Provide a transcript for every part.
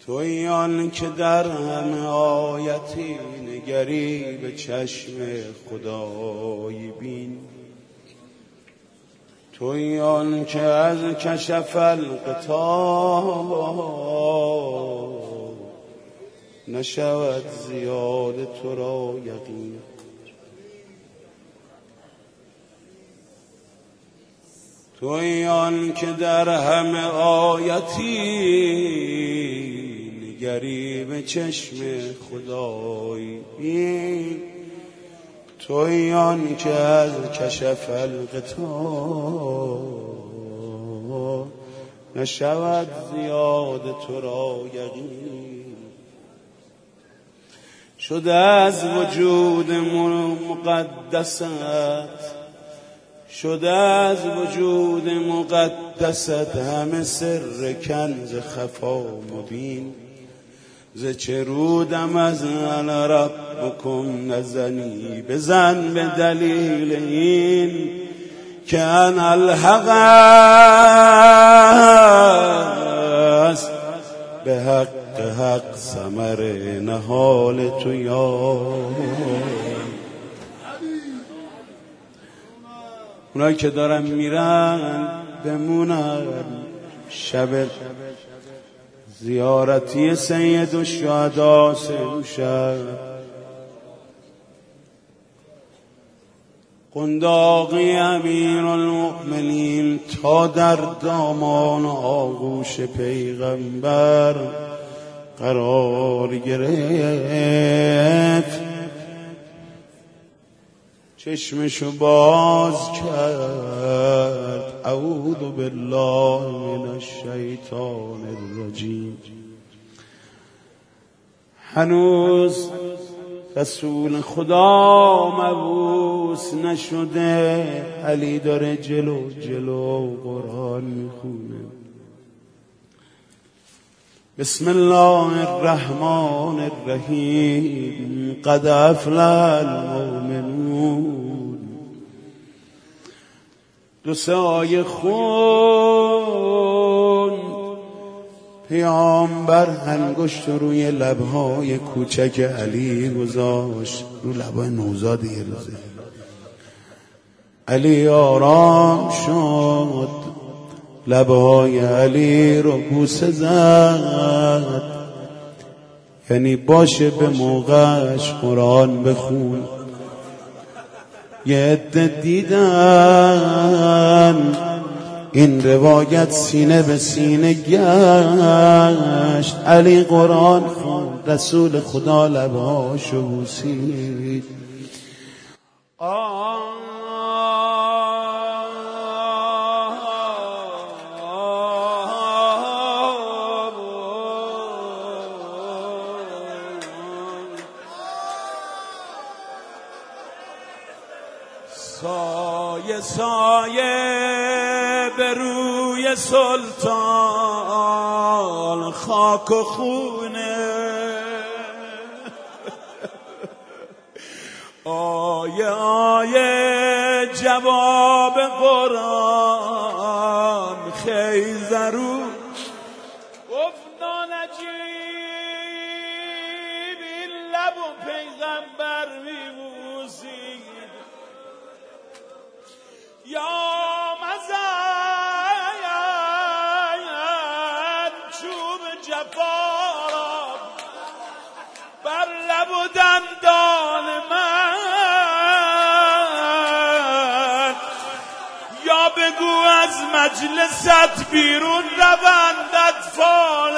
تویی آن که در همه آیتی نگری به چشم خدای بین. تویی آن که از کشف الغطا نشود زیاد تو را یقین. تویی آن که در همه آیتی نگری به چشم خدای بین. تویی آن که از کشف الغطا نشود زیاد تو را یقین. شده از وجود مقدست، شده از وجود مقدست همه سر کنز خفا مبین. ز چه رودم از انا ربکم نزنی، بزن به دلیل این که انا الحق است، به حق حق ثمر نهال تو یار. اونایی که دارن میرن بمونن شب زیارتی سید الشهدا سروشن. قنداقی امیر المؤمنین تا در دامان آغوش پیغمبر قرار گرفت، چشمشو باز کرد. اعوذ بالله من الشیطان الرجیم. هنوز رسول خدا مبعوث نشده، علی داره جلو جلو قرآن میخونه. بسم الله الرحمن الرحیم. قد افلح المؤمنون. دو سایه خون پیامبر انگشت روی لبهای کوچک علی گذاشت، رو لبهای نوزاد یه روزه. علی آرام شد، لبهای علی رو بوسه زد، یعنی باشه به موقعش قرآن بخون. یه عده دیدن این روایت سینه به سینه گشت. علی قرآن خوند، رسول خدا لبهاشو بوسید. سایه سایه به روی سلطان خاک و خونه. آیه آیه جواب قرآن خیزرو گفتان عجیب این لب و پیغمبر میبوسید. یا مزن چوب جفا بر لب و دندان من، یا بگو از مجلست بیرون روند اطفال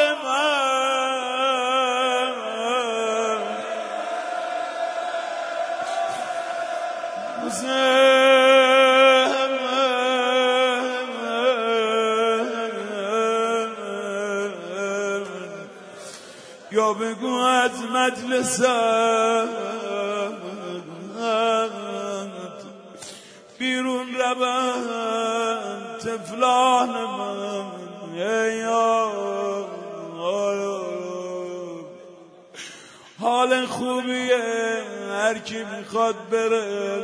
من. یا بگو از مجلس بیرون روند طفلان من. حال خوبیه هر کی میخواد بره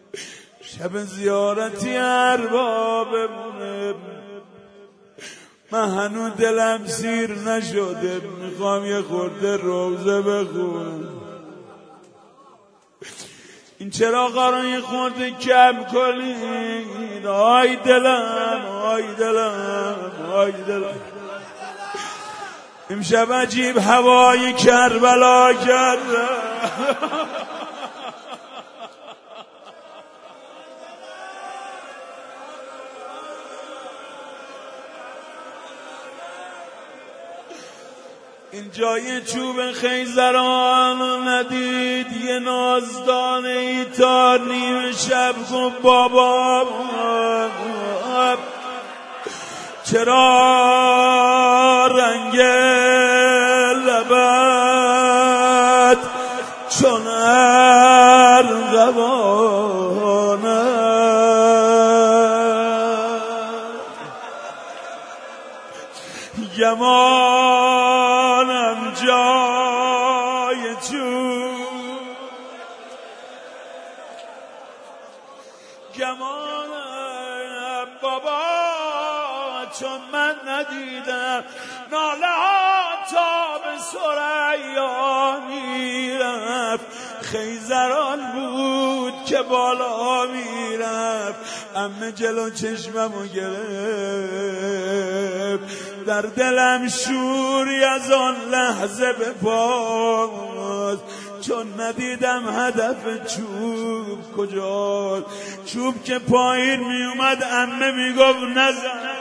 شب زیارتی ارباب بمونه. من هنوز دلم سیر نشده، میخوام یه خورده روزه بخونم. این چراغا رو یه خورده کم کنید. آی دلم، آی دلم، آی دلم. امشب عجیب هوای کربلا کرده. این جای چوب خیزران ندید، یه نازدانه ای تا نیم شب گفت بابا چرا رنگ لبت چون ارغوانه، گمانم جای چوب، گمانم بابا چون من ندیدم ناله ها تا به ثریا میرفت. خیزران بود که بالا میرفت. عمه جلو چشممو گرفت، در دلم شوری از آن لحظه به پاس، چون ندیدم هدف چوب کجاست. چوب که پایین میومد عمه میگفت نزن.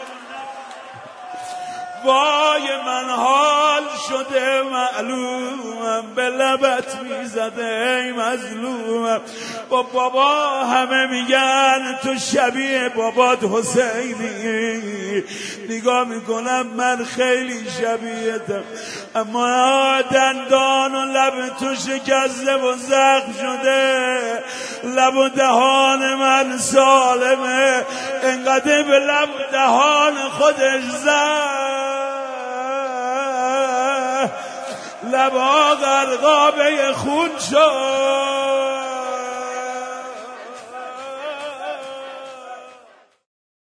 وای من حال شده معلومم، به لبت میزده ای مظلومم. با بابا همه میگن تو شبیه بابات حسینی، نگاه میکنم من خیلی شبیهتم، اما دندان و لب تو شکسته و زخم شده. لب و دهان من سالمه، انقدر به لب و دهان خودش زد، لبا غرقابه خون شد.